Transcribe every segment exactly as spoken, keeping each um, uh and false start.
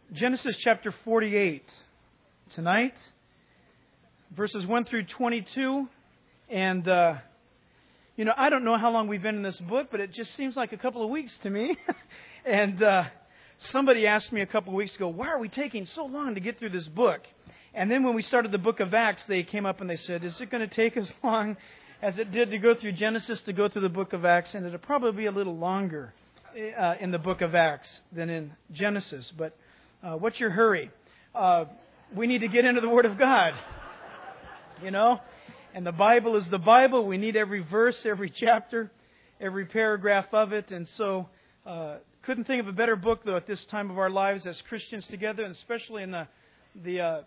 Genesis chapter forty-eight tonight, verses one through twenty-two. And, uh, you know, I don't know how long we've been in this book, but it just seems like a couple of weeks to me. and uh, somebody asked me a couple of weeks ago, why are we taking so long to get through this book? And then when we started the book of Acts, they came up and they said, is it going to take as long as it did to go through Genesis to go through the book of Acts? And it'll probably be a little longer uh, in the book of Acts than in Genesis. But uh, what's your hurry? Uh, we need to get into the Word of God, you know? And the Bible is the Bible. We need every verse, every chapter, every paragraph of it. And so uh, couldn't think of a better book, though, at this time of our lives as Christians together, and especially in the the, uh,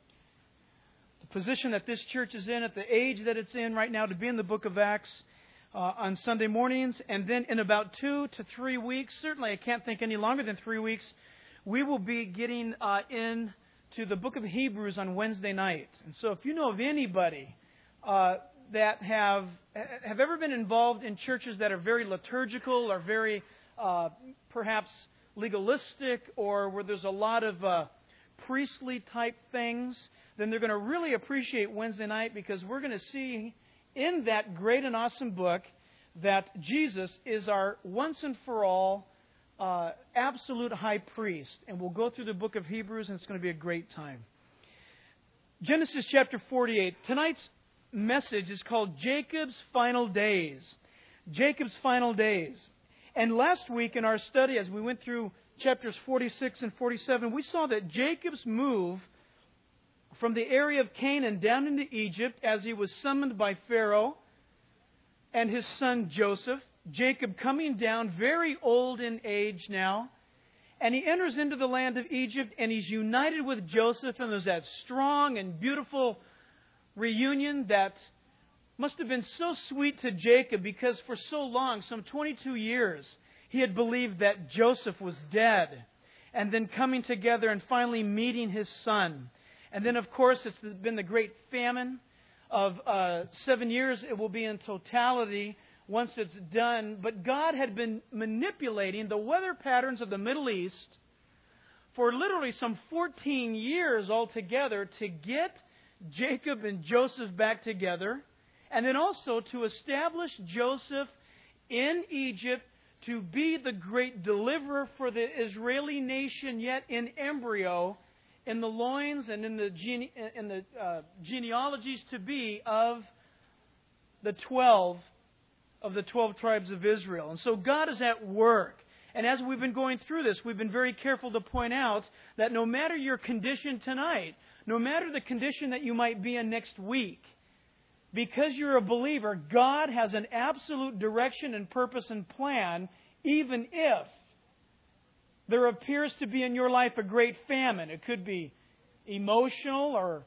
the position that this church is in, at the age that it's in right now, to be in the book of Acts uh, on Sunday mornings. And then in about two to three weeks, certainly I can't think any longer than three weeks, we will be getting uh, into the book of Hebrews on Wednesday night. And so if you know of anybody Uh, that have have ever been involved in churches that are very liturgical or very uh, perhaps legalistic, or where there's a lot of uh, priestly type things, then they're going to really appreciate Wednesday night, because we're going to see in that great and awesome book that Jesus is our once and for all uh, absolute high priest. And we'll go through the book of Hebrews, and it's going to be a great time. Genesis chapter forty-eight. Tonight's message is called Jacob's Final Days. Jacob's Final Days. And last week in our study, as we went through chapters forty-six and forty-seven, we saw that Jacob's move from the area of Canaan down into Egypt, as he was summoned by Pharaoh and his son Joseph. Jacob coming down, very old in age now, and he enters into the land of Egypt, and he's united with Joseph, and there's that strong and beautiful reunion that must have been so sweet to Jacob, because for so long, some twenty-two years, he had believed that Joseph was dead, and then coming together and finally meeting his son. And then, of course, it's been the great famine of uh, seven years. It will be in totality once it's done. But God had been manipulating the weather patterns of the Middle East for literally some fourteen years altogether to get Jacob and Joseph back together, and then also to establish Joseph in Egypt to be the great deliverer for the Israeli nation, yet in embryo, in the loins and in the gene, in the uh, genealogies to be of the twelve of the twelve tribes of Israel. And so God is at work. And as we've been going through this, we've been very careful to point out that no matter your condition tonight, no matter the condition that you might be in next week, because you're a believer, God has an absolute direction and purpose and plan, even if there appears to be in your life a great famine. It could be emotional or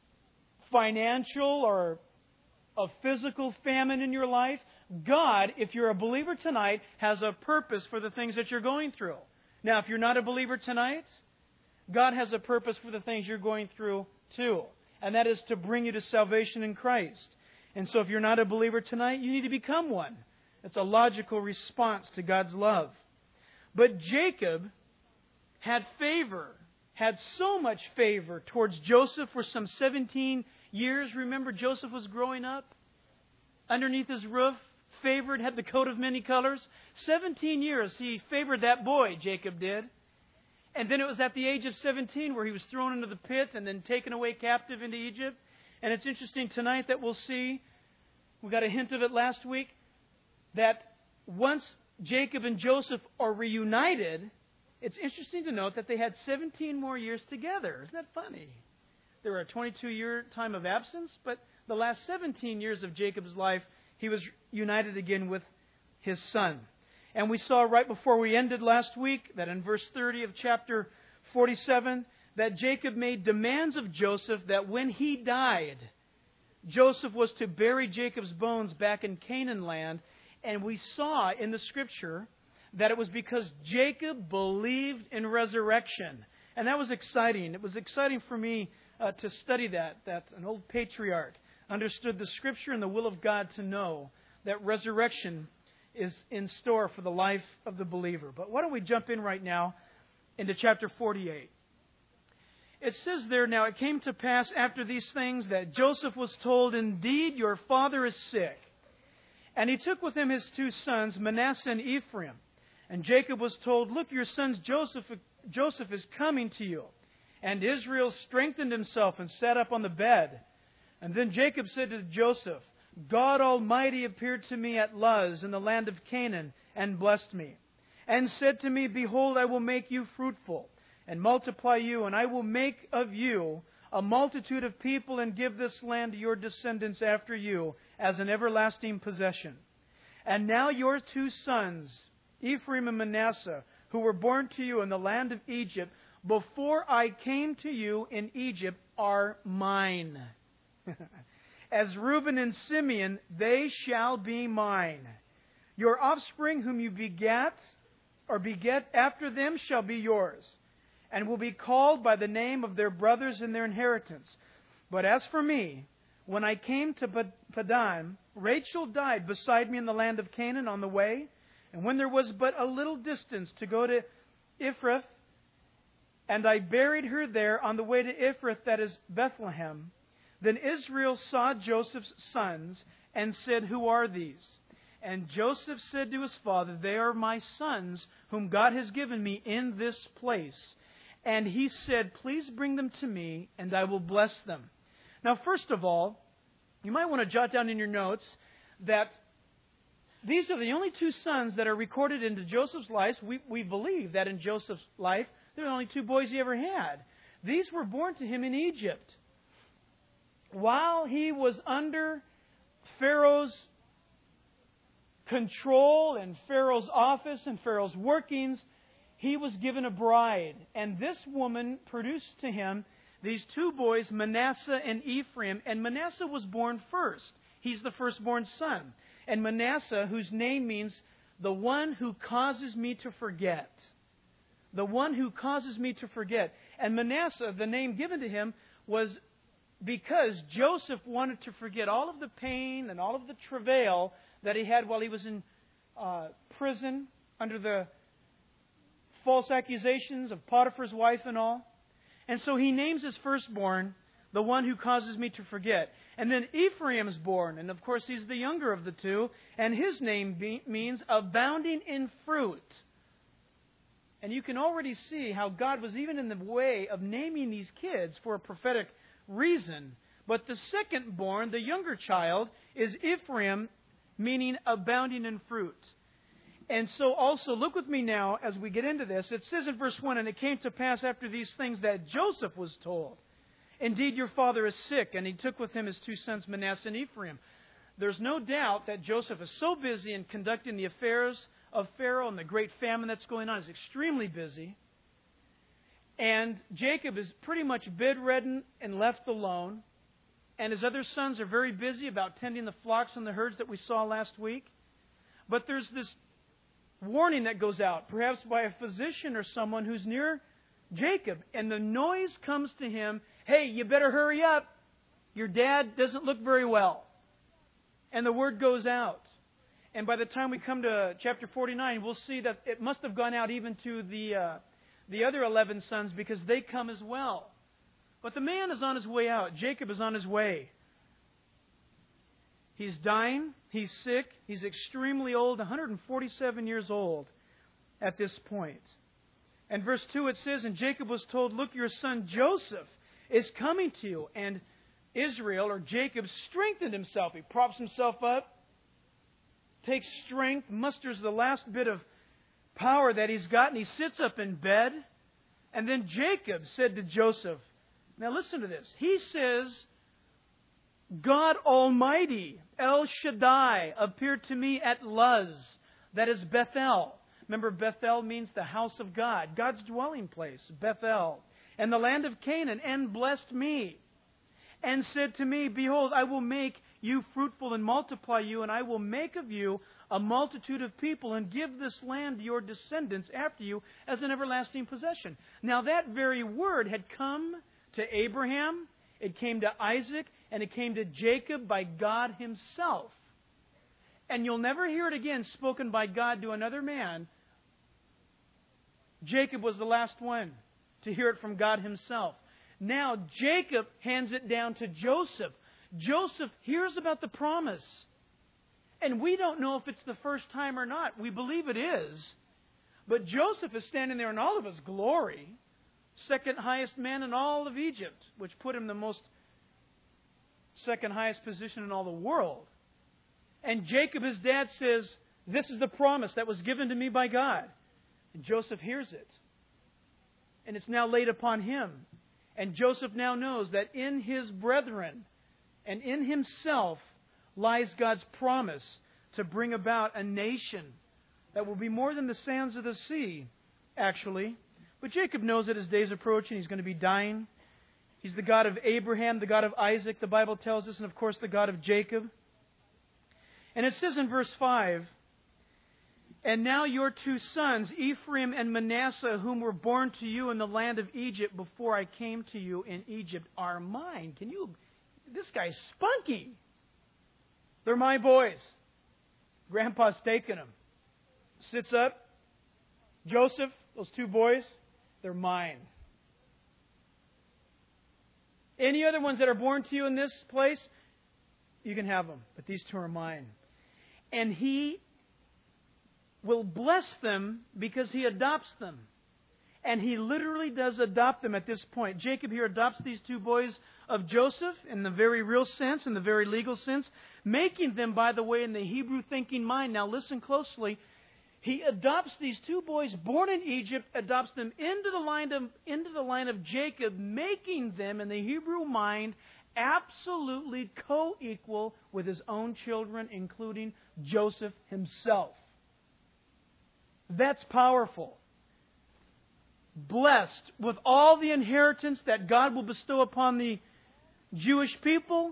financial or a physical famine in your life. God, if you're a believer tonight, has a purpose for the things that you're going through. Now, if you're not a believer tonight, God has a purpose for the things you're going through too. And that is to bring you to salvation in Christ. And so if you're not a believer tonight, you need to become one. It's a logical response to God's love. But Jacob had favor, had so much favor towards Joseph for some seventeen years. Remember, Joseph was growing up underneath his roof, favored, had the coat of many colors. seventeen years he favored that boy, Jacob did. And then it was at the age of seventeen where he was thrown into the pit and then taken away captive into Egypt. And it's interesting tonight that we'll see, we got a hint of it last week, that once Jacob and Joseph are reunited, it's interesting to note that they had seventeen more years together. Isn't that funny? There were a twenty-two-year time of absence, but the last seventeen years of Jacob's life, he was united again with his son. And we saw right before we ended last week that in verse thirty of chapter forty-seven, that Jacob made demands of Joseph that when he died, Joseph was to bury Jacob's bones back in Canaan land. And we saw in the Scripture that it was because Jacob believed in resurrection. And that was exciting. It was exciting for me uh, to study that, that an old patriarch understood the Scripture and the will of God to know that resurrection is in store for the life of the believer. But why don't we jump in right now into chapter forty-eight. It says there, now it came to pass after these things that Joseph was told, indeed, your father is sick. And he took with him his two sons, Manasseh and Ephraim. And Jacob was told, look, your son Joseph, Joseph is coming to you. And Israel strengthened himself and sat up on the bed. And then Jacob said to Joseph, God Almighty appeared to me at Luz in the land of Canaan and blessed me. And said to me, behold, I will make you fruitful and multiply you, and I will make of you a multitude of people and give this land to your descendants after you as an everlasting possession. And now your two sons, Ephraim and Manasseh, who were born to you in the land of Egypt, before I came to you in Egypt, are mine. As Reuben and Simeon, they shall be mine. Your offspring whom you begat, or beget after them, shall be yours, and will be called by the name of their brothers in their inheritance. But as for me, when I came to Padan, Rachel died beside me in the land of Canaan on the way, and when there was but a little distance to go to Ephrath, and I buried her there on the way to Ephrath, that is Bethlehem. Then Israel saw Joseph's sons and said, who are these? And Joseph said to his father, they are my sons whom God has given me in this place. And he said, please bring them to me, and I will bless them. Now, first of all, you might want to jot down in your notes that these are the only two sons that are recorded into Joseph's life. We, we believe that in Joseph's life, they're the only two boys he ever had. These were born to him in Egypt. While he was under Pharaoh's control and Pharaoh's office and Pharaoh's workings, he was given a bride. And this woman produced to him these two boys, Manasseh and Ephraim. And Manasseh was born first. He's the firstborn son. And Manasseh, whose name means the one who causes me to forget. The one who causes me to forget. And Manasseh, the name given to him, was because Joseph wanted to forget all of the pain and all of the travail that he had while he was in uh, prison under the false accusations of Potiphar's wife and all. And so he names his firstborn the one who causes me to forget. And then Ephraim's born, and of course he's the younger of the two, and his name be- means abounding in fruit. And you can already see how God was even in the way of naming these kids for a prophetic reason. But the second born, the younger child, is Ephraim, meaning abounding in fruit. And so also, look with me now as we get into this. It says in verse one, and it came to pass after these things that Joseph was told, indeed your father is sick, and he took with him his two sons Manasseh and Ephraim. There's no doubt that Joseph is so busy in conducting the affairs of Pharaoh and the great famine that's going on. He's extremely busy. And Jacob is pretty much bedridden and left alone. And his other sons are very busy about tending the flocks and the herds that we saw last week. But there's this warning that goes out, perhaps by a physician or someone who's near Jacob. And the noise comes to him, hey, you better hurry up. Your dad doesn't look very well. And the word goes out. And by the time we come to chapter forty-nine, we'll see that it must have gone out even to the uh, the other eleven sons, because they come as well. But the man is on his way out. Jacob is on his way. He's dying. He's sick. He's extremely old, one hundred forty-seven years old at this point. And verse two, it says, and Jacob was told, look, your son Joseph is coming to you. And Israel, or Jacob, strengthened himself. He props himself up, takes strength, musters the last bit of power that he's got, and he sits up in bed. And then Jacob said to Joseph, now listen to this. He says, God Almighty, El Shaddai, appeared to me at Luz, that is Bethel. Remember, Bethel means the house of God, God's dwelling place, Bethel, and the land of Canaan, and blessed me, and said to me, behold, I will make you fruitful and multiply you, and I will make of you a multitude of people, and give this land to your descendants after you as an everlasting possession. Now that very word had come to Abraham, it came to Isaac, and it came to Jacob by God Himself. And you'll never hear it again spoken by God to another man. Jacob was the last one to hear it from God Himself. Now Jacob hands it down to Joseph. Joseph hears about the promise. And we don't know if it's the first time or not. We believe it is. But Joseph is standing there in all of his glory. Second highest man in all of Egypt, which put him the most second highest position in all the world. And Jacob, his dad, says, this is the promise that was given to me by God. And Joseph hears it. And it's now laid upon him. And Joseph now knows that in his brethren and in himself lies God's promise to bring about a nation that will be more than the sands of the sea, actually. But Jacob knows that his days approach and he's going to be dying. He's the God of Abraham, the God of Isaac, the Bible tells us, and of course the God of Jacob. And it says in verse five, and now your two sons, Ephraim and Manasseh, whom were born to you in the land of Egypt before I came to you in Egypt, are mine. Can you... This guy's spunky. They're my boys. Grandpa's taking them. Sits up. Joseph, those two boys, they're mine. Any other ones that are born to you in this place, you can have them. But these two are mine. And He will bless them because He adopts them. And He literally does adopt them at this point. Jacob here adopts these two boys of Joseph in the very real sense, in the very legal sense, making them, by the way, in the Hebrew thinking mind. Now listen closely. He adopts these two boys born in Egypt, adopts them into the line of, into the line of Jacob, making them, in the Hebrew mind, absolutely co-equal with his own children, including Joseph himself. That's powerful. Blessed with all the inheritance that God will bestow upon the Jewish people,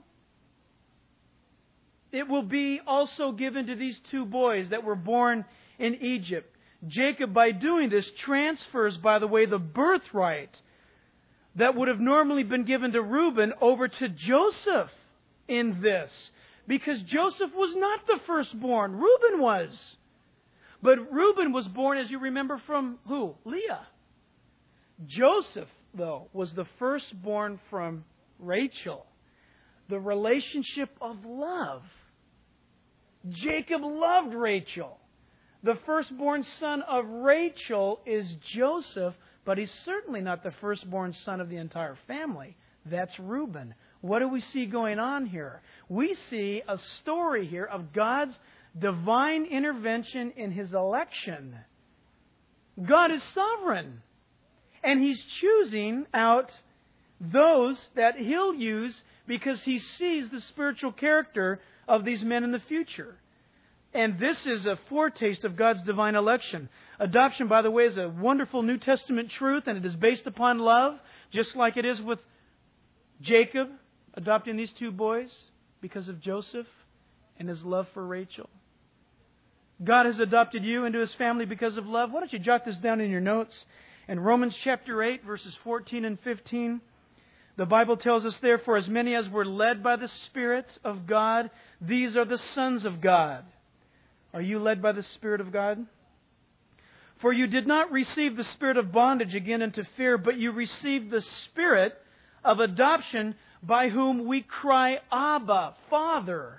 it will be also given to these two boys that were born in Egypt. Jacob, by doing this, transfers, by the way, the birthright that would have normally been given to Reuben over to Joseph in this. Because Joseph was not the firstborn. Reuben was. But Reuben was born, as you remember, from who? Leah. Joseph, though, was the firstborn from Rachel. The relationship of love. Jacob loved Rachel. The firstborn son of Rachel is Joseph, but he's certainly not the firstborn son of the entire family. That's Reuben. What do we see going on here? We see a story here of God's divine intervention in His election. God is sovereign. And He's choosing out those that He'll use because He sees the spiritual character of these men in the future. And this is a foretaste of God's divine election. Adoption, by the way, is a wonderful New Testament truth, and it is based upon love, just like it is with Jacob adopting these two boys because of Joseph and his love for Rachel. God has adopted you into His family because of love. Why don't you jot this down in your notes? In Romans chapter eight, verses fourteen and fifteen, the Bible tells us, therefore, as many as were led by the Spirit of God, these are the sons of God. Are you led by the Spirit of God? For you did not receive the spirit of bondage again into fear, but you received the Spirit of adoption, by whom we cry, Abba, Father.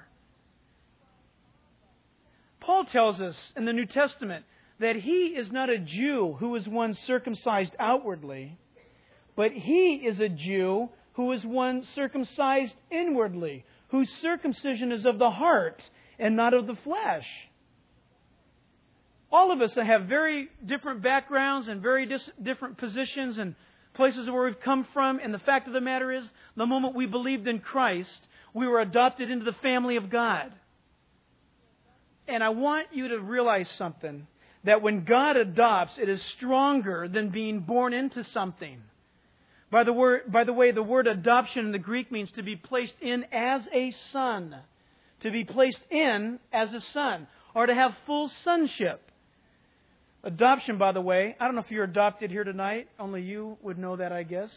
Paul tells us in the New Testament that he is not a Jew who is one circumcised outwardly, but he is a Jew who is one circumcised inwardly, whose circumcision is of the heart and not of the flesh. All of us have very different backgrounds and very dis- different positions and places where we've come from. And the fact of the matter is, the moment we believed in Christ, we were adopted into the family of God. And I want you to realize something, that when God adopts, it is stronger than being born into something. By the word, by the way, the word adoption in the Greek means to be placed in as a son. To be placed in as a son. Or to have full sonship. Adoption, by the way, I don't know if you're adopted here tonight. Only you would know that, I guess.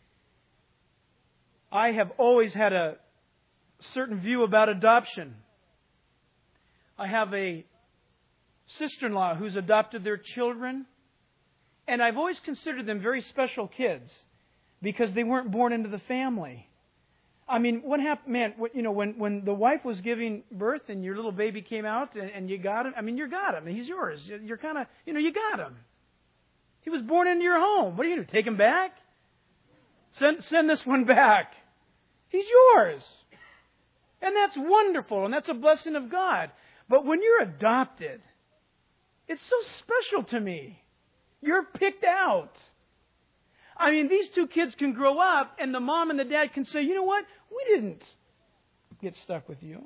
I have always had a certain view about adoption. I have a sister-in-law who's adopted their children. And I've always considered them very special kids. because they weren't born into the family. I mean, what happened, man, what, you know, when, when the wife was giving birth and your little baby came out and, and you got him, I mean, you got him. He's yours. You're kind of, you know, you got him. He was born into your home. What are you going to do? Take him back? Send, send this one back. He's yours. And that's wonderful, and that's a blessing of God. But when you're adopted, it's so special to me. You're picked out. I mean, these two kids can grow up, and the mom and the dad can say, you know what? We didn't get stuck with you.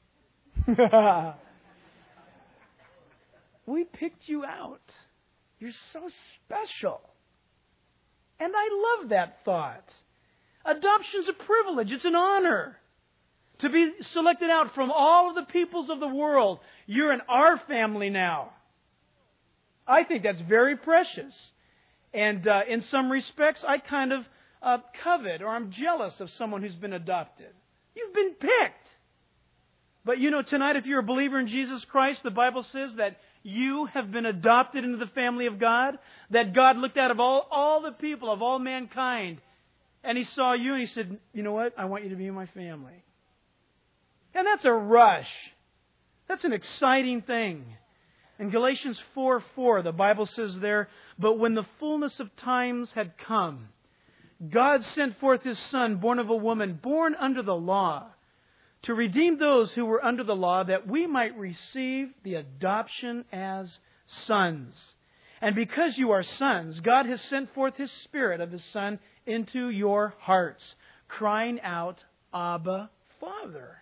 We picked you out. You're so special. And I love that thought. Adoption's a privilege. It's an honor to be selected out from all of the peoples of the world. You're in our family now. I think that's very precious. And uh, in some respects, I kind of uh, covet or I'm jealous of someone who's been adopted. You've been picked. But you know, tonight, if you're a believer in Jesus Christ, the Bible says that you have been adopted into the family of God. That God looked out of all, all the people, of all mankind, and He saw you and He said, you know what? I want you to be in my family. And that's a rush. That's an exciting thing. In Galatians four four, the Bible says there, but when the fullness of times had come, God sent forth His Son, born of a woman, born under the law, to redeem those who were under the law, that we might receive the adoption as sons. And because you are sons, God has sent forth His Spirit of His Son into your hearts, crying out, Abba, Father.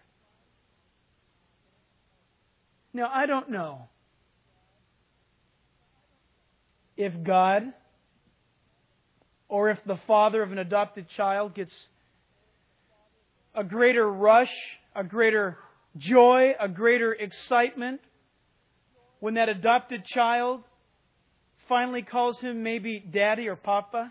Now, I don't know if God or if the father of an adopted child gets a greater rush, a greater joy, a greater excitement when that adopted child finally calls him maybe Daddy or Papa.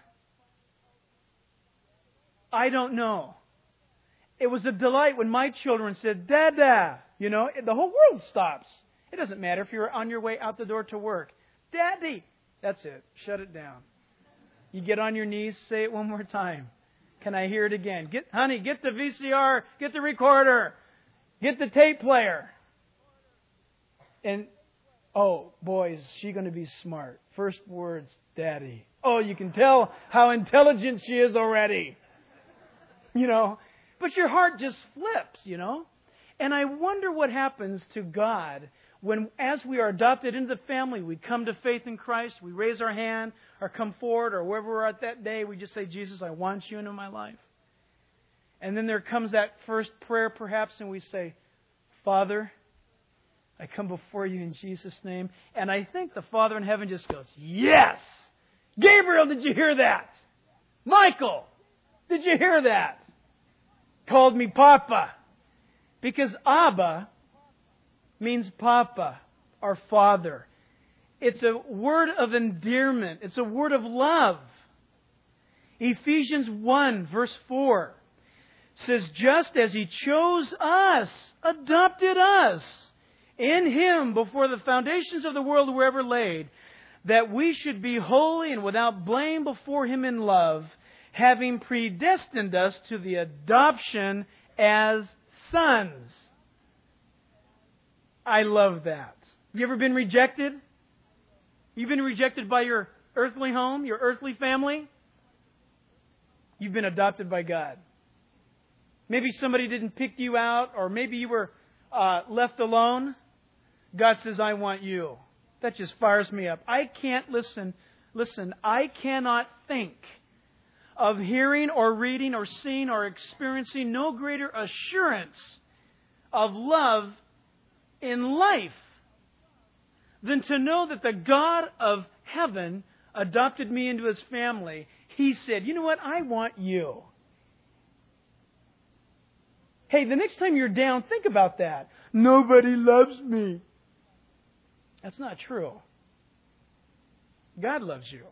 I don't know. It was a delight when my children said, Dada. You know, the whole world stops. It doesn't matter if you're on your way out the door to work. Daddy. That's it. Shut it down. You get on your knees, say it one more time. Can I hear it again? Get, honey, get the V C R, get the recorder, get the tape player. And, oh, boy, is she going to be smart. First words, Daddy. Oh, you can tell how intelligent she is already. You know, but your heart just flips, you know. And I wonder what happens to God when, as we are adopted into the family, we come to faith in Christ, we raise our hand or come forward, or wherever we're at that day, we just say, Jesus, I want you into my life. And then there comes that first prayer perhaps, and we say, Father, I come before you in Jesus' name. And I think the Father in heaven just goes, yes! Gabriel, did you hear that? Michael, did you hear that? Called me Papa. Because Abba means Papa, our Father. It's a word of endearment. It's a word of love. Ephesians one, verse four says, just as He chose us, adopted us in Him before the foundations of the world were ever laid, that we should be holy and without blame before Him in love, having predestined us to the adoption as sons. I love that. You ever been rejected? You've been rejected by your earthly home, your earthly family? You've been adopted by God. Maybe somebody didn't pick you out, or maybe you were uh, left alone. God says, I want you. That just fires me up. I can't listen. Listen, I cannot think of hearing or reading or seeing or experiencing no greater assurance of love in life than to know that the God of heaven adopted me into His family. He said, you know what? I want you. Hey, the next time you're down, think about that. Nobody loves me. That's not true. God loves you.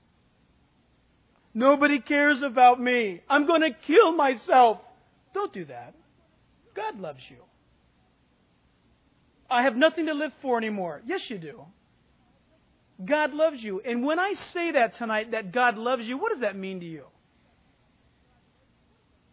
Nobody cares about me. I'm going to kill myself. Don't do that. God loves you. I have nothing to live for anymore. Yes, you do. God loves you. And when I say that tonight, that God loves you, what does that mean to you?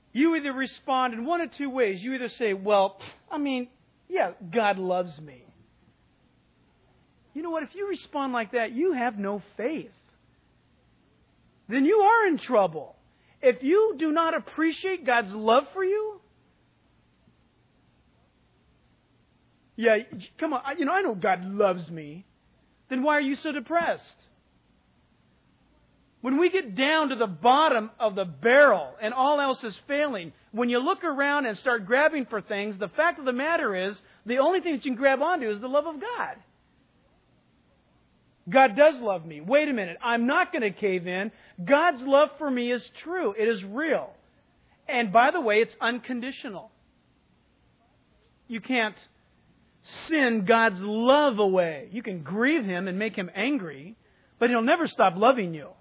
You either respond in one of two ways. You either say, well, I mean, yeah, God loves me. You know what? If you respond like that, you have no faith. Then you are in trouble. If you do not appreciate God's love for you, yeah, come on, you know, I know God loves me. Then why are you so depressed? When we get down to the bottom of the barrel and all else is failing, when you look around and start grabbing for things, the fact of the matter is, the only thing that you can grab onto is the love of God. God does love me. Wait a minute. I'm not going to cave in. God's love for me is true. It is real. And by the way, it's unconditional. You can't sin God's love away. You can grieve Him and make Him angry, but He'll never stop loving you.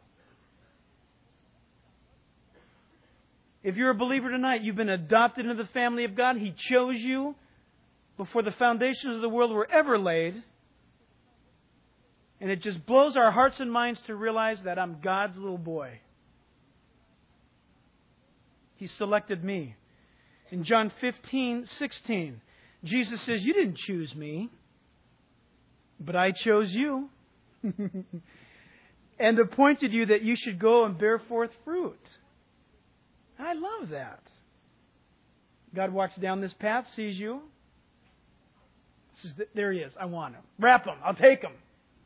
If you're a believer tonight, you've been adopted into the family of God. He chose you before the foundations of the world were ever laid. And it just blows our hearts and minds to realize that I'm God's little boy. He selected me. In John fifteen sixteen, Jesus says, you didn't choose me, but I chose you and appointed you that you should go and bear forth fruit. I love that. God walks down this path, sees you. Says, there He is. I want him. Wrap him. I'll take him.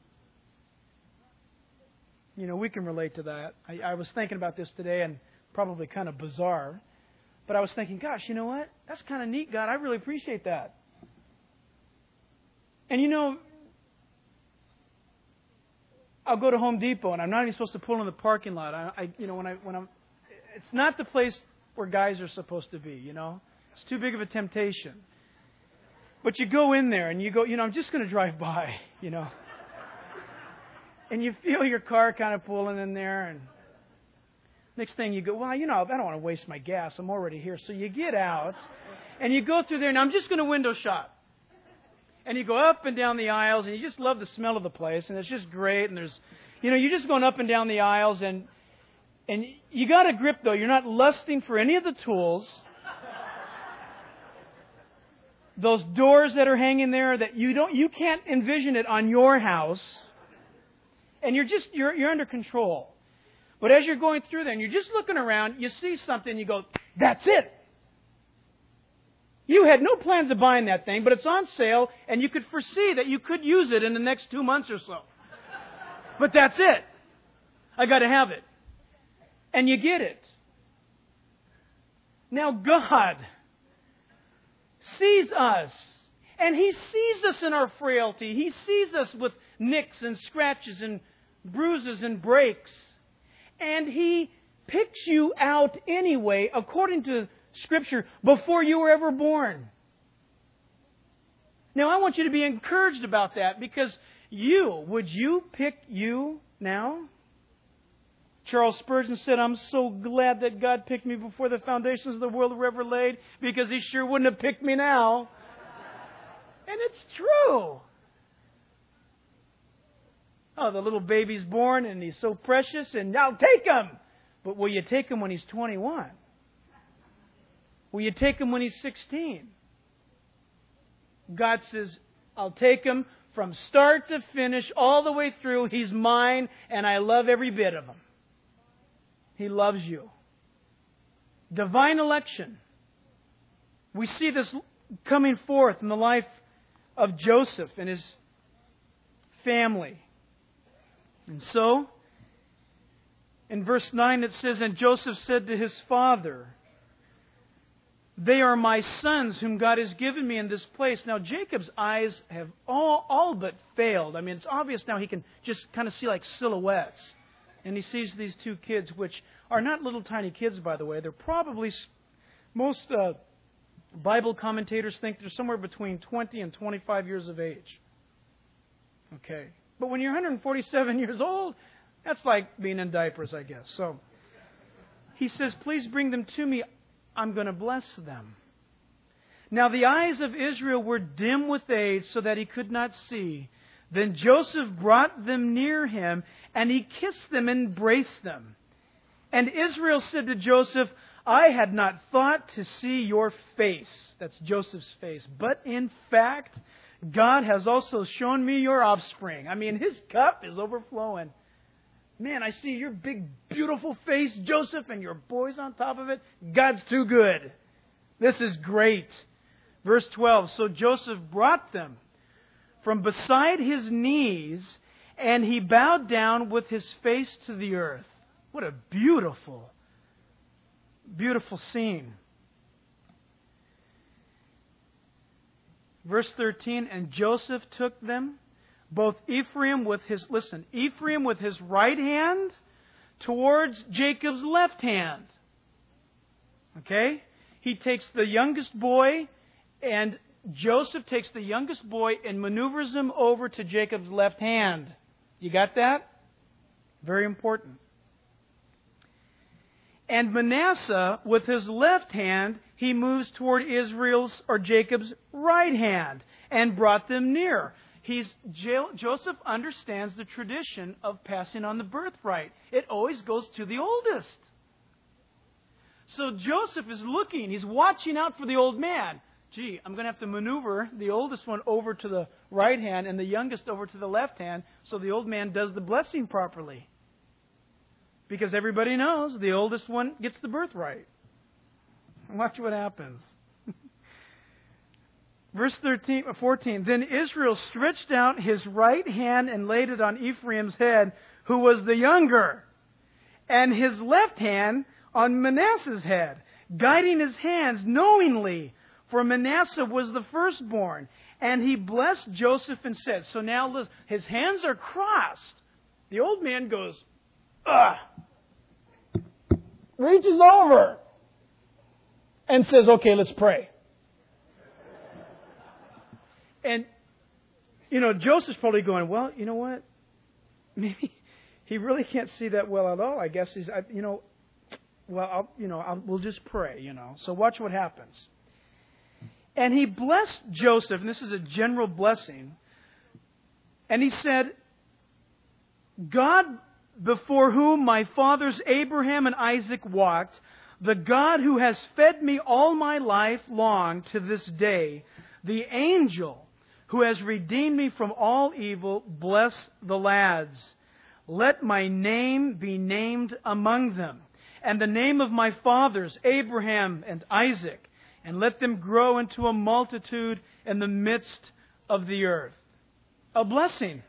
You know, we can relate to that. I, I was thinking about this today, and probably kind of bizarre. But I was thinking, gosh, you know what? That's kind of neat, God. I really appreciate that. And you know, I'll go to Home Depot, and I'm not even supposed to pull in the parking lot. I, I you know, when I when I'm, it's not the place where guys are supposed to be. You know, it's too big of a temptation. But you go in there, and you go, you know, I'm just going to drive by. You know. And you feel your car kind of pulling in there, and next thing you go, well, you know, I don't want to waste my gas. I'm already here. So you get out, and you go through there, and I'm just going to window shop. And you go up and down the aisles, and you just love the smell of the place, and it's just great. And there's, you know, you're just going up and down the aisles, and and you got a grip, though. You're not lusting for any of the tools. Those doors that are hanging there that you don't, you can't envision it on your house. And you're just, you're, you're under control. But as you're going through there and you're just looking around, you see something, you go, that's it. You had no plans of buying that thing, but it's on sale, and you could foresee that you could use it in the next two months or so. But that's it. I got to have it. And you get it. Now God sees us. And He sees us in our frailty. He sees us with nicks and scratches and bruises and breaks. And He picks you out anyway, according to Scripture, before you were ever born. Now, I want you to be encouraged about that, because you, would you pick you now? Charles Spurgeon said, I'm so glad that God picked me before the foundations of the world were ever laid, because He sure wouldn't have picked me now. And it's true. Oh, the little baby's born and he's so precious, and now take him. But will you take him when he's twenty-one? Will you take him when he's sixteen? God says, I'll take him from start to finish, all the way through. He's mine, and I love every bit of him. He loves you. Divine election. We see this coming forth in the life of Joseph and his family. And so, in verse nine it says, and Joseph said to his father, they are my sons whom God has given me in this place. Now Jacob's eyes have all, all but failed. I mean, it's obvious now he can just kind of see like silhouettes. And he sees these two kids, which are not little tiny kids, by the way. They're probably, most uh, Bible commentators think they're somewhere between twenty and twenty-five years of age. Okay. But when you're one hundred forty-seven years old, that's like being in diapers, I guess. So he says, please bring them to me. I'm going to bless them. Now the eyes of Israel were dim with age, so that he could not see. Then Joseph brought them near him, and he kissed them and embraced them. And Israel said to Joseph, I had not thought to see your face. That's Joseph's face. But in fact, God has also shown me your offspring. I mean, his cup is overflowing. Man, I see your big, beautiful face, Joseph, and your boys on top of it. God's too good. This is great. Verse twelve, so Joseph brought them from beside his knees, and he bowed down with his face to the earth. What a beautiful, beautiful scene. Verse thirteen, and Joseph took them, both Ephraim with his, listen, Ephraim with his right hand towards Jacob's left hand. Okay? He takes the youngest boy, and Joseph takes the youngest boy and maneuvers him over to Jacob's left hand. You got that? Very important. And Manasseh, with his left hand, he moves toward Israel's or Jacob's right hand and brought them near. He's, Joseph understands the tradition of passing on the birthright. It always goes to the oldest. So Joseph is looking, he's watching out for the old man. Gee, I'm going to have to maneuver the oldest one over to the right hand and the youngest over to the left hand so the old man does the blessing properly. Because everybody knows the oldest one gets the birthright. Watch what happens. Verse thirteen, fourteen, then Israel stretched out his right hand and laid it on Ephraim's head, who was the younger, and his left hand on Manasseh's head, guiding his hands knowingly, for Manasseh was the firstborn. And he blessed Joseph and said, so now listen, his hands are crossed. The old man goes, ugh, reaches over and says, okay, let's pray. And, you know, Joseph's probably going, well, you know what? Maybe he really can't see that well at all. I guess he's, you know, well, I'll, you know, I'll, we'll just pray, you know. So watch what happens. And he blessed Joseph, and this is a general blessing. And he said, God before whom my fathers Abraham and Isaac walked, the God who has fed me all my life long to this day, the angel who has redeemed me from all evil, bless the lads. Let my name be named among them, and the name of my fathers Abraham and Isaac, and let them grow into a multitude in the midst of the earth. A blessing.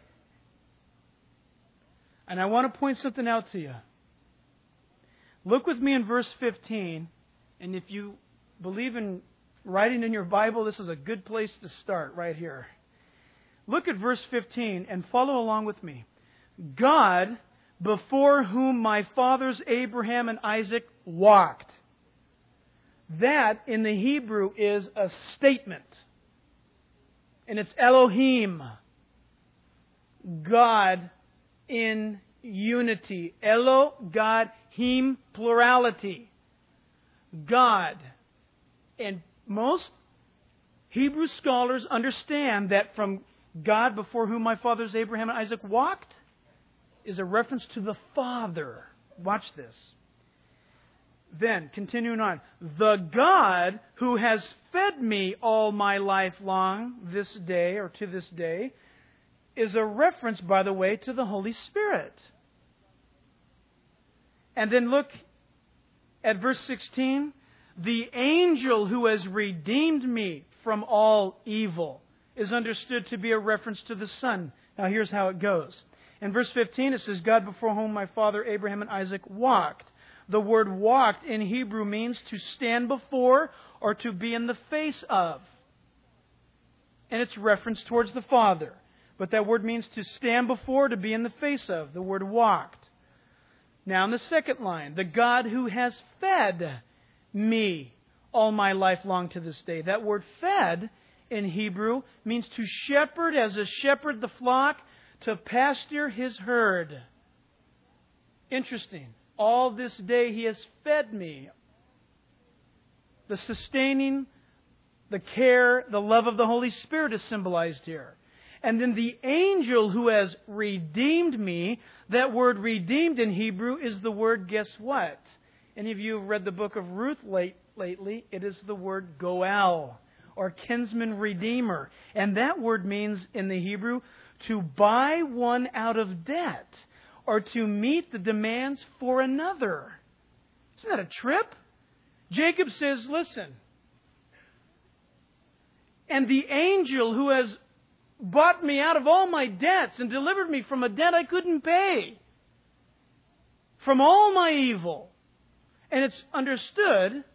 And I want to point something out to you. Look with me in verse fifteen, and if you believe in writing in your Bible, this is a good place to start right here. Look at verse fifteen and follow along with me. God, before whom my fathers Abraham and Isaac walked. That in the Hebrew is a statement. And it's Elohim. God in unity. Elo, God, Him, plurality. God. And most Hebrew scholars understand that from God before whom my fathers Abraham and Isaac walked is a reference to the Father. Watch this. Then, continuing on, the God who has fed me all my life long this day, or to this day, is a reference, by the way, to the Holy Spirit. And then look at verse sixteen. The angel who has redeemed me from all evil is understood to be a reference to the Son. Now here's how it goes. In verse fifteen it says, God before whom my father Abraham and Isaac walked. The word walked in Hebrew means to stand before or to be in the face of. And it's reference towards the Father. But that word means to stand before, to be in the face of. The word walked. Now in the second line, the God who has fed me all my life long to this day. That word fed in Hebrew means to shepherd as a shepherd the flock, to pasture his herd. Interesting. All this day He has fed me. The sustaining, the care, the love of the Holy Spirit is symbolized here. And then the angel who has redeemed me, that word redeemed in Hebrew is the word, guess what? Any of you have read the book of Ruth late, lately, it is the word goel, or kinsman redeemer. And that word means, in the Hebrew, to buy one out of debt, or to meet the demands for another. Isn't that a trip? Jacob says, listen, and the angel who has bought me out of all my debts and delivered me from a debt I couldn't pay, from all my evil. And it's understood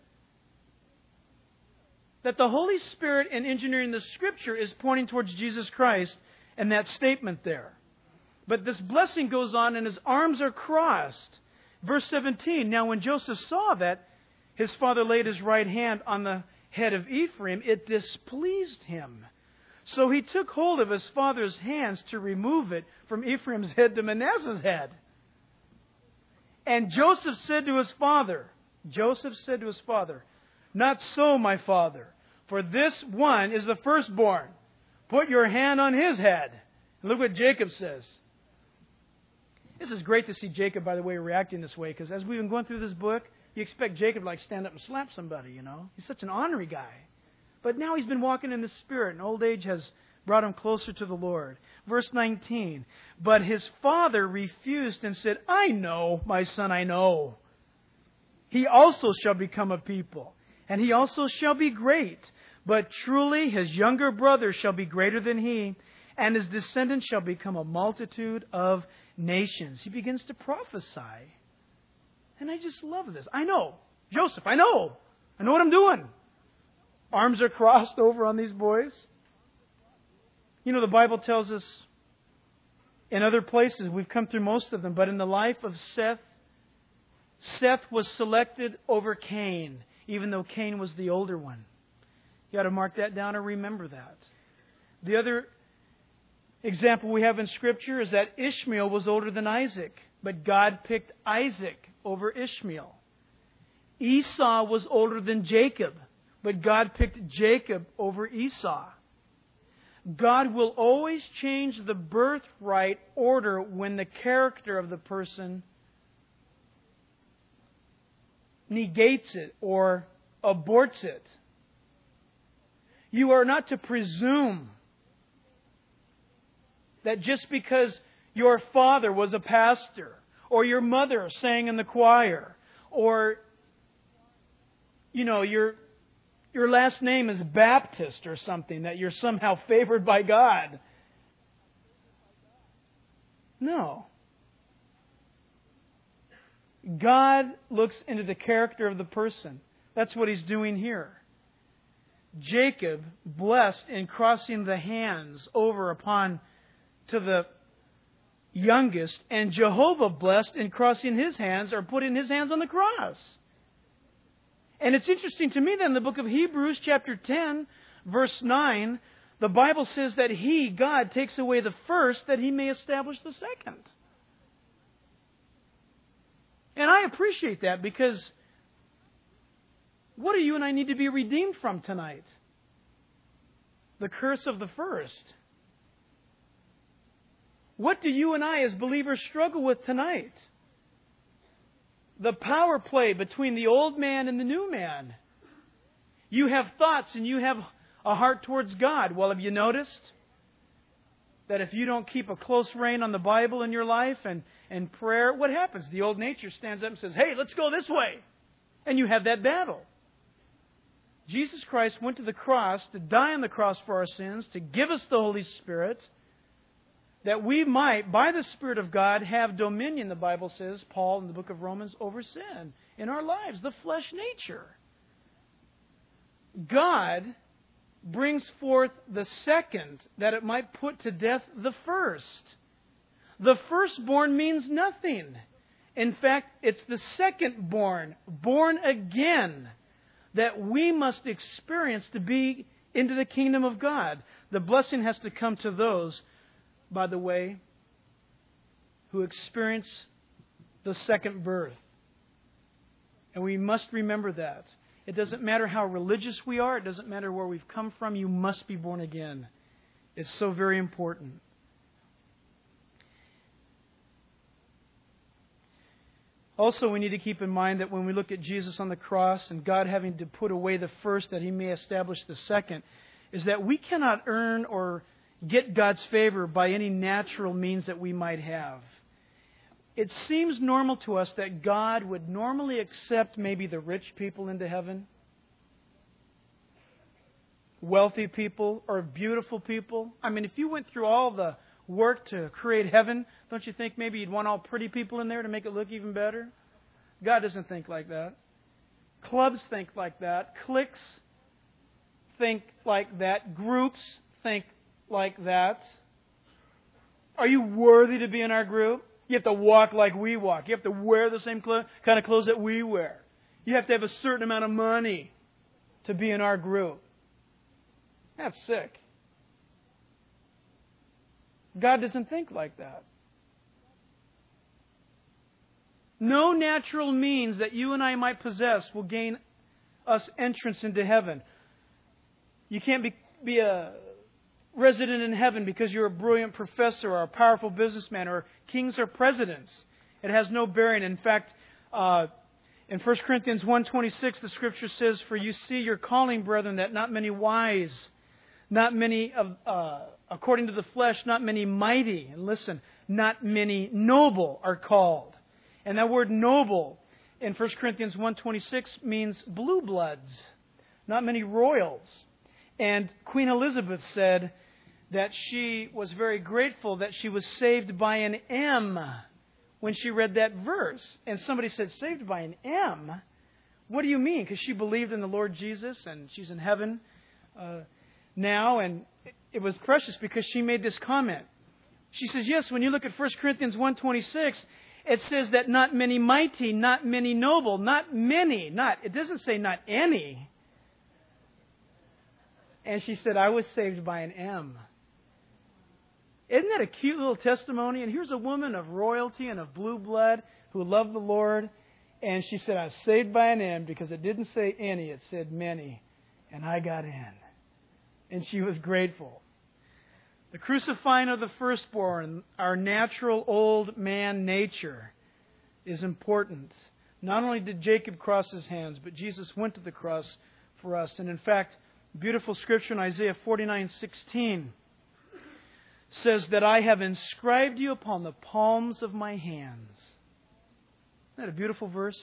that the Holy Spirit in engineering the Scripture is pointing towards Jesus Christ and that statement there. But this blessing goes on and his arms are crossed. Verse seventeen, now when Joseph saw that his father laid his right hand on the head of Ephraim, it displeased him. So he took hold of his father's hands to remove it from Ephraim's head to Manasseh's head. And Joseph said to his father, Joseph said to his father, not so, my father, for this one is the firstborn. Put your hand on his head. And look what Jacob says. This is great to see Jacob, by the way, reacting this way, because as we've been going through this book, you expect Jacob to like stand up and slap somebody, you know. He's such an ornery guy. But now he's been walking in the Spirit, and old age has brought him closer to the Lord. Verse nineteen, but his father refused and said, I know, my son, I know. He also shall become a people, and he also shall be great. But truly his younger brother shall be greater than he, and his descendants shall become a multitude of nations. He begins to prophesy. And I just love this. I know. Joseph, I know. I know what I'm doing. Arms are crossed over on these boys. You know, the Bible tells us in other places, we've come through most of them, but in the life of Seth, Seth was selected over Cain, even though Cain was the older one. You got to mark that down or remember that. The other example we have in Scripture is that Ishmael was older than Isaac, but God picked Isaac over Ishmael. Esau was older than Jacob, but God picked Jacob over Esau. God will always change the birthright order when the character of the person negates it or aborts it. You are not to presume that just because your father was a pastor, or your mother sang in the choir, or, you know, your your last name is Baptist or something, that you're somehow favored by God. No. God looks into the character of the person. That's what He's doing here. Jacob blessed in crossing the hands over upon to the youngest, and Jehovah blessed in crossing His hands or putting His hands on the cross. And it's interesting to me that in the book of Hebrews chapter ten, verse nine, the Bible says that He, God, takes away the first that He may establish the second. And I appreciate that, because what do you and I need to be redeemed from tonight? The curse of the first. What do you and I as believers struggle with tonight? The power play between the old man and the new man. You have thoughts and you have a heart towards God. Well, have you noticed that if you don't keep a close rein on the Bible in your life and, and prayer, what happens? The old nature stands up and says, hey, let's go this way. And you have that battle. Jesus Christ went to the cross to die on the cross for our sins, to give us the Holy Spirit, that we might, by the Spirit of God, have dominion, the Bible says, Paul in the book of Romans, over sin in our lives, the flesh nature. God brings forth the second, that it might put to death the first. The firstborn means nothing. In fact, it's the secondborn, born again, that we must experience to be into the kingdom of God. The blessing has to come to those, by the way, who experience the second birth. And we must remember that. It doesn't matter how religious we are. It doesn't matter where we've come from. You must be born again. It's so very important. Also, we need to keep in mind that when we look at Jesus on the cross and God having to put away the first that He may establish the second, is that we cannot earn or get God's favor by any natural means that we might have. It seems normal to us that God would normally accept maybe the rich people into heaven, wealthy people, or beautiful people. I mean, if you went through all the work to create heaven, don't you think maybe you'd want all pretty people in there to make it look even better? God doesn't think like that. Clubs think like that. Cliques think like that. Groups think like that. Are you worthy to be in our group? You have to walk like we walk. You have to wear the same clo- kind of clothes that we wear. You have to have a certain amount of money to be in our group. That's sick. God doesn't think like that. No natural means that you and I might possess will gain us entrance into heaven. You can't be, be a resident in heaven because you're a brilliant professor or a powerful businessman or kings or presidents. It has no bearing. In fact, uh, in First Corinthians one twenty-six, the Scripture says, "For you see your calling, brethren, that not many wise, not many, of, uh, according to the flesh, not many mighty," and listen, "not many noble are called." And that word noble in First Corinthians one twenty-six means blue bloods, not many royals. And Queen Elizabeth said that she was very grateful that she was saved by an M when she read that verse. And somebody said, "Saved by an M? What do you mean?" Because she believed in the Lord Jesus and she's in heaven uh, now. And it was precious because she made this comment. She says, yes, when you look at First Corinthians one twenty-six, it says that not many mighty, not many noble, not many, not, it doesn't say not any. And she said, I was saved by an M. Isn't that a cute little testimony? And here's a woman of royalty and of blue blood who loved the Lord. And she said, I was saved by an M because it didn't say any, it said many. And I got in. And she was grateful. The crucifying of the firstborn, our natural old man nature, is important. Not only did Jacob cross his hands, but Jesus went to the cross for us. And in fact, beautiful scripture in Isaiah forty-nine sixteen says that I have inscribed you upon the palms of my hands. Isn't that a beautiful verse?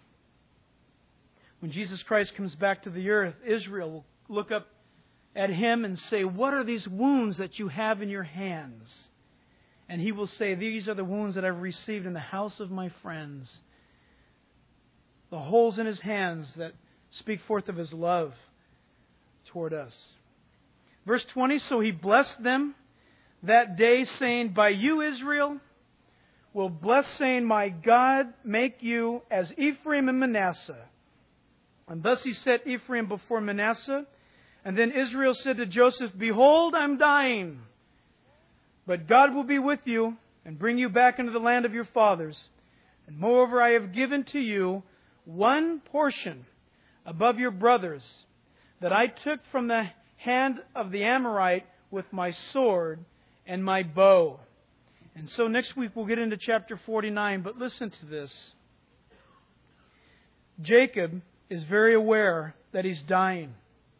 When Jesus Christ comes back to the earth, Israel will look up at Him and say, what are these wounds that you have in your hands? And He will say, these are the wounds that I've received in the house of my friends. The holes in His hands that speak forth of His love toward us. Verse twenty, so He blessed them that day, saying, by you, Israel, will bless, saying, my God make you as Ephraim and Manasseh. And thus He set Ephraim before Manasseh. And then Israel said to Joseph, behold, I'm dying. But God will be with you and bring you back into the land of your fathers. And moreover, I have given to you one portion above your brothers that I took from the hand of the Amorite with my sword and my bow. And so next week we'll get into chapter forty-nine. But listen to this. Jacob is very aware that he's dying.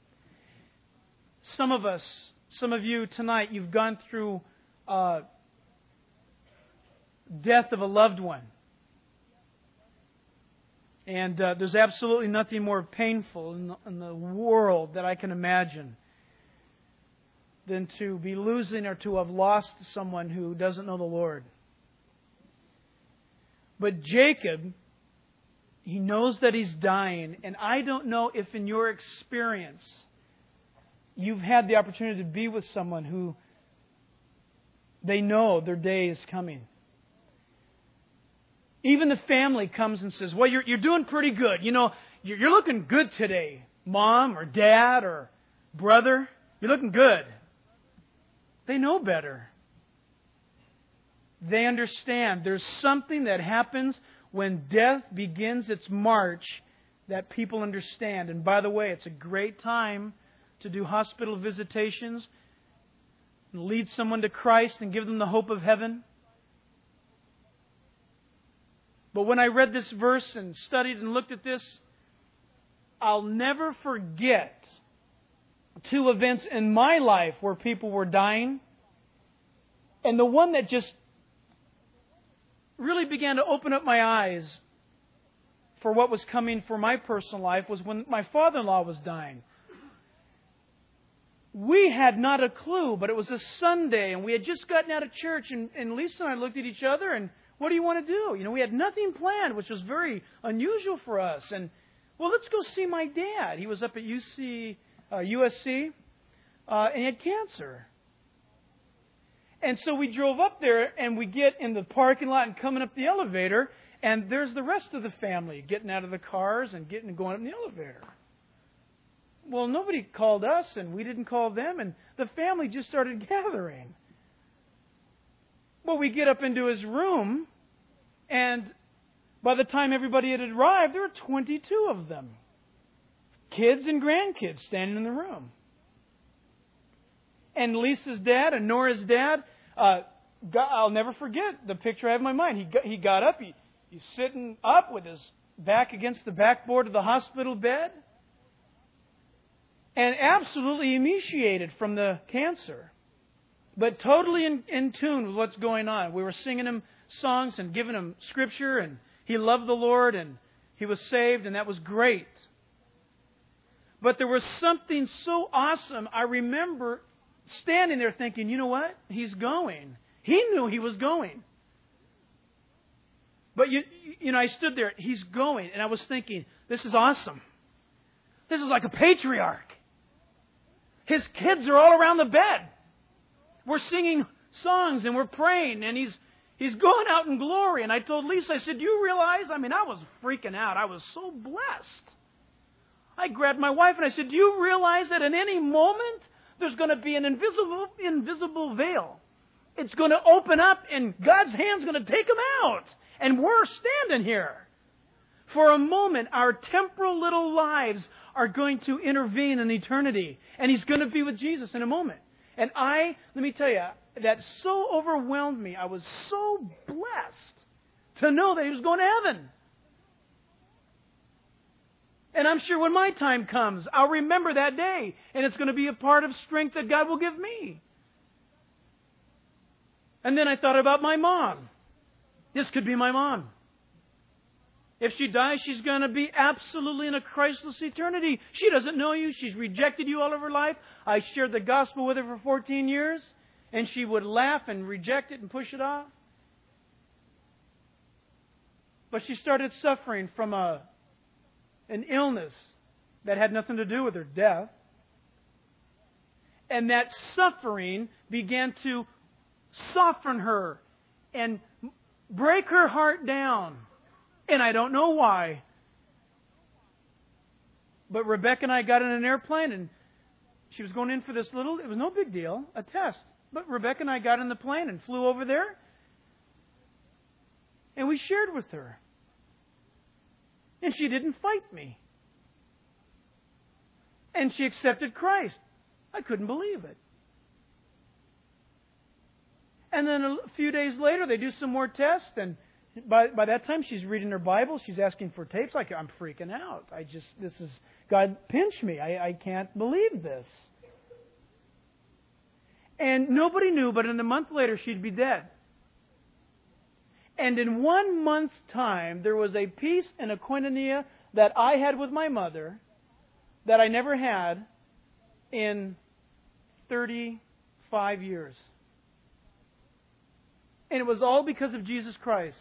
Some of us, some of you tonight, you've gone through uh, death of a loved one. And uh, there's absolutely nothing more painful in the, in the world that I can imagine than to be losing or to have lost someone who doesn't know the Lord. But Jacob, he knows that he's dying. And I don't know if in your experience you've had the opportunity to be with someone who they know their day is coming. Even the family comes and says, well, you're, you're doing pretty good. You know, you're, you're looking good today, Mom or Dad or brother. You're looking good. They know better. They understand. There's something that happens when death begins its march that people understand. And by the way, it's a great time to do hospital visitations and lead someone to Christ and give them the hope of heaven. But when I read this verse and studied and looked at this, I'll never forget two events in my life where people were dying. And the one that just really began to open up my eyes for what was coming for my personal life was when my father-in-law was dying. We had not a clue, but it was a Sunday, and we had just gotten out of church, and, and Lisa and I looked at each other, and what do you want to do? You know, we had nothing planned, which was very unusual for us. And, well, let's go see my dad. He was up at U C, uh, U S C, uh, and he had cancer. And so we drove up there, and we get in the parking lot and coming up the elevator, and there's the rest of the family getting out of the cars and getting going up in the elevator. Well, nobody called us, and we didn't call them, and the family just started gathering. Well, we get up into his room, and by the time everybody had arrived, there were twenty-two of them. Kids and grandkids standing in the room. And Lisa's dad and Nora's dad, uh, got, I'll never forget the picture I have in my mind. He got, he got up, he, he's sitting up with his back against the backboard of the hospital bed, and absolutely emaciated from the cancer, but totally in, in tune with what's going on. We were singing him songs and giving him scripture, and he loved the Lord, and he was saved, and that was great. But there was something so awesome. I remember standing there thinking, you know what? He's going. He knew he was going. But, you, you know, I stood there. He's going. And I was thinking, this is awesome. This is like a patriarch. His kids are all around the bed. We're singing songs and we're praying. And he's he's going out in glory. And I told Lisa, I said, do you realize? I mean, I was freaking out. I was so blessed. I grabbed my wife and I said, do you realize that in any moment there's going to be an invisible invisible veil? It's going to open up and God's hand's going to take them out. And we're standing here. For a moment, our temporal little lives are going to intervene in eternity. And He's going to be with Jesus in a moment. And I, let me tell you, that so overwhelmed me. I was so blessed to know that He was going to heaven. And I'm sure when my time comes, I'll remember that day. And it's going to be a part of strength that God will give me. And then I thought about my mom. This could be my mom. If she dies, she's going to be absolutely in a Christless eternity. She doesn't know you. She's rejected you all of her life. I shared the gospel with her for fourteen years, and she would laugh and reject it and push it off. But she started suffering from a an illness that had nothing to do with her death. And that suffering began to soften her and break her heart down. And I don't know why. But Rebecca and I got in an airplane, and she was going in for this little, it was no big deal, a test. But Rebecca and I got in the plane and flew over there. And we shared with her. And she didn't fight me. And she accepted Christ. I couldn't believe it. And then a few days later, they do some more tests, and by by that time, she's reading her Bible. She's asking for tapes. Like, I'm freaking out. I just, this is, God pinched me. I, I can't believe this. And nobody knew, but in a month later, she'd be dead. And in one month's time, there was a peace and a koinonia that I had with my mother that I never had in thirty-five years. And it was all because of Jesus Christ.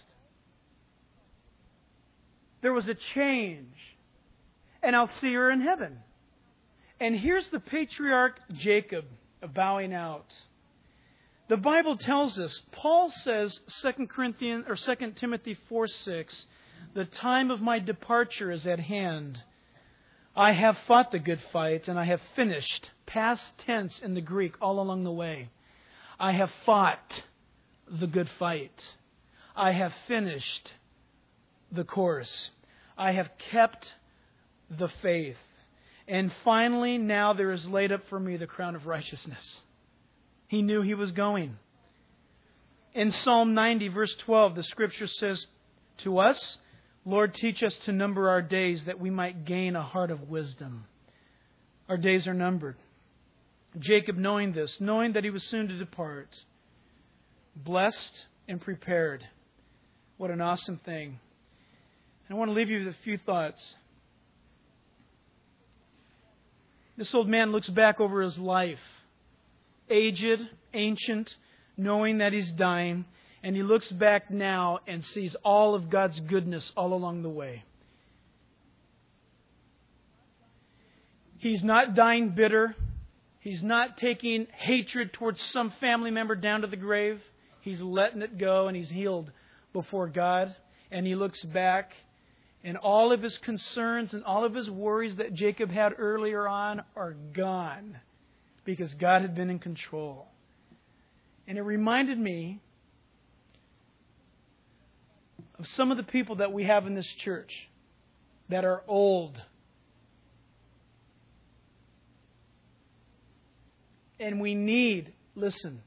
There was a change. And I'll see her in heaven. And here's the patriarch Jacob bowing out. The Bible tells us, Paul says, Second Corinthians or Second Timothy four six, the time of my departure is at hand. I have fought the good fight, and I have finished, past tense in the Greek, all along the way. I have fought the good fight. I have finished the course. I have kept the faith. And finally, now there is laid up for me the crown of righteousness. He knew he was going. In Psalm ninety, verse twelve, the Scripture says, to us, Lord, teach us to number our days that we might gain a heart of wisdom. Our days are numbered. Jacob, knowing this, knowing that he was soon to depart, blessed and prepared. What an awesome thing. And I want to leave you with a few thoughts. This old man looks back over his life, aged, ancient, knowing that he's dying, and he looks back now and sees all of God's goodness all along the way. He's not dying bitter. He's not taking hatred towards some family member down to the grave. He's letting it go, and he's healed before God. And he looks back, and all of his concerns and all of his worries that Jacob had earlier on are gone because God had been in control. And it reminded me of some of the people that we have in this church that are old. And we need, listen,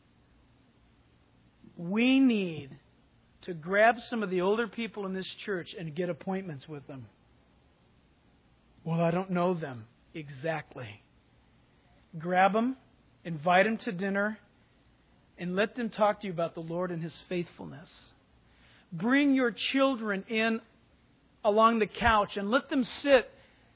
we need to grab some of the older people in this church and get appointments with them. Well, I don't know them. Exactly. Grab them, invite them to dinner, and let them talk to you about the Lord and His faithfulness. Bring your children in along the couch and let them sit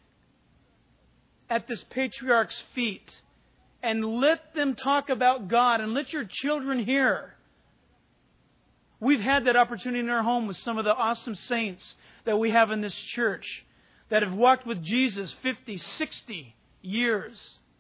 at this patriarch's feet and let them talk about God and let your children hear. We've had that opportunity in our home with some of the awesome saints that we have in this church that have walked with Jesus fifty, sixty years.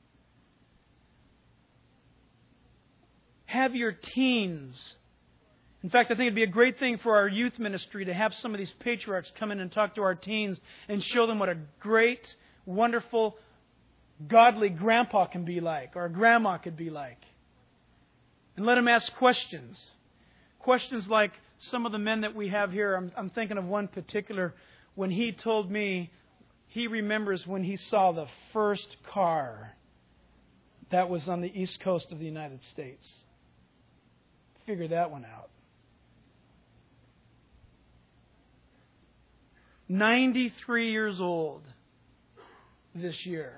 Have your teens. In fact, I think it'd be a great thing for our youth ministry to have some of these patriarchs come in and talk to our teens and show them what a great, wonderful, godly grandpa can be like, or a grandma could be like. And let them ask questions. Questions like some of the men that we have here. I'm, I'm thinking of one particular, when he told me he remembers when he saw the first car that was on the east coast of the United States. Figure that one out. ninety-three years old this year.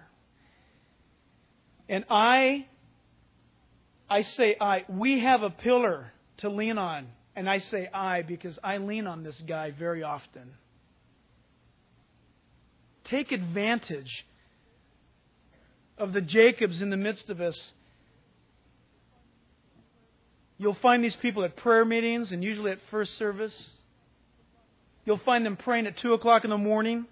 And I, I say I, we have a pillar to lean on. And I say I because I lean on this guy very often. Take advantage of the Jacobs in the midst of us. You'll find these people at prayer meetings and usually at first service. You'll find them praying at two o'clock in the morning.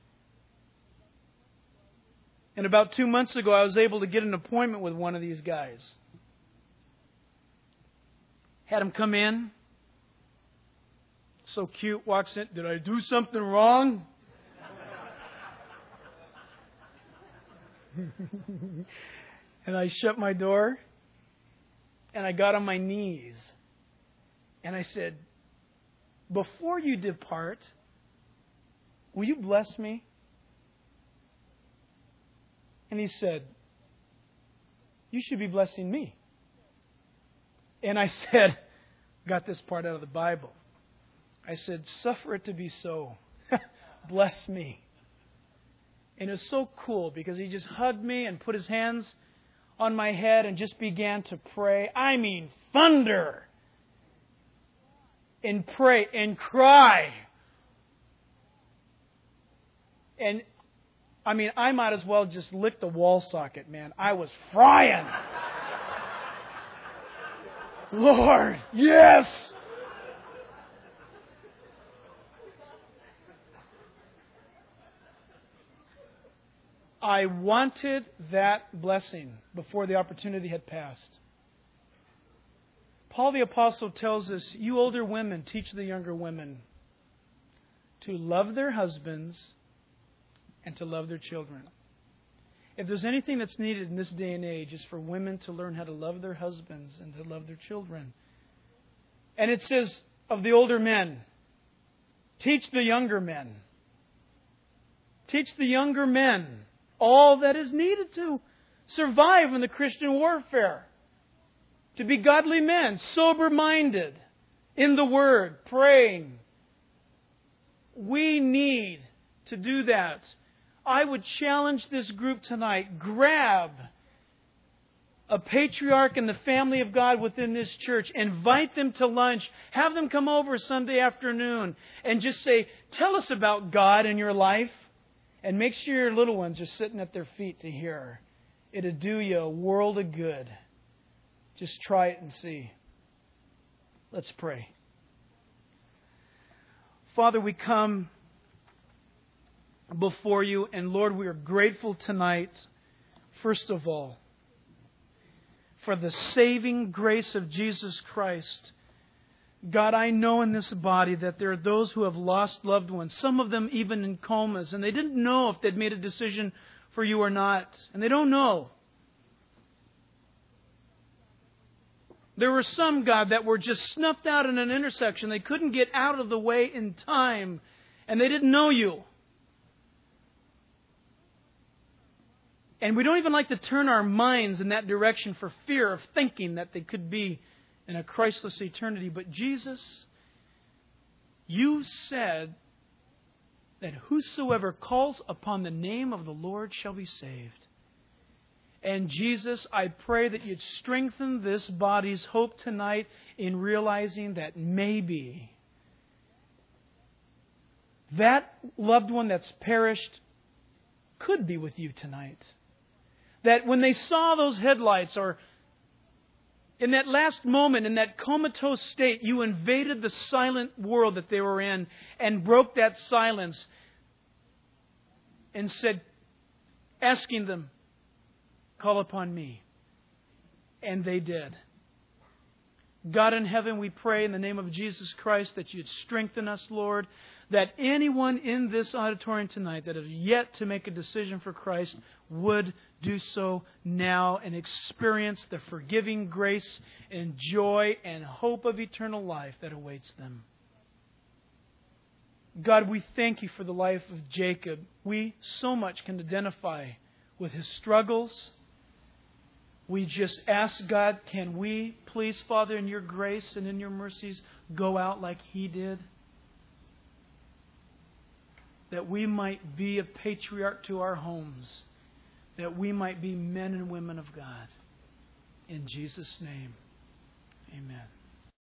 And about two months ago, I was able to get an appointment with one of these guys. Had him come in. So cute, walks in. Did I do something wrong? And I shut my door. And I got on my knees. And I said, before you depart, will you bless me? And he said, you should be blessing me. And I said, got this part out of the Bible. I said, suffer it to be so. Bless me. And it was so cool because he just hugged me and put his hands on my head and just began to pray. I mean, thunder. And pray and cry. And I mean, I might as well just lick the wall socket, man. I was frying. Lord, yes. I wanted that blessing before the opportunity had passed. Paul the Apostle tells us, you older women, teach the younger women to love their husbands and to love their children. If there's anything that's needed in this day and age, it's for women to learn how to love their husbands and to love their children. And it says of the older men, teach the younger men. Teach the younger men all that is needed to survive in the Christian warfare. To be godly men, sober-minded, in the Word, praying, we need to do that. I would challenge this group tonight. Grab a patriarch in the family of God within this church. Invite them to lunch. Have them come over Sunday afternoon and just say, tell us about God in your life. And make sure your little ones are sitting at their feet to hear. It'll do you a world of good. Just try it and see. Let's pray. Father, we come before you, and Lord, we are grateful tonight, first of all, for the saving grace of Jesus Christ. God, I know in this body that there are those who have lost loved ones, some of them even in comas, and they didn't know if they'd made a decision for you or not, and they don't know. There were some, God, that were just snuffed out in an intersection. They couldn't get out of the way in time, and they didn't know you. And we don't even like to turn our minds in that direction for fear of thinking that they could be in a Christless eternity. But Jesus, you said that whosoever calls upon the name of the Lord shall be saved. And Jesus, I pray that you'd strengthen this body's hope tonight in realizing that maybe that loved one that's perished could be with you tonight. That when they saw those headlights, or in that last moment, in that comatose state, you invaded the silent world that they were in and broke that silence and said, asking them, call upon me. And they did. God in heaven, we pray in the name of Jesus Christ that you'd strengthen us, Lord, that anyone in this auditorium tonight that has yet to make a decision for Christ would do so now and experience the forgiving grace and joy and hope of eternal life that awaits them. God, we thank you for the life of Jacob. We so much can identify with his struggles. We just ask God, can we please, Father, in your grace and in your mercies, go out like he did? That we might be a patriarch to our homes. That we might be men and women of God. In Jesus' name, amen.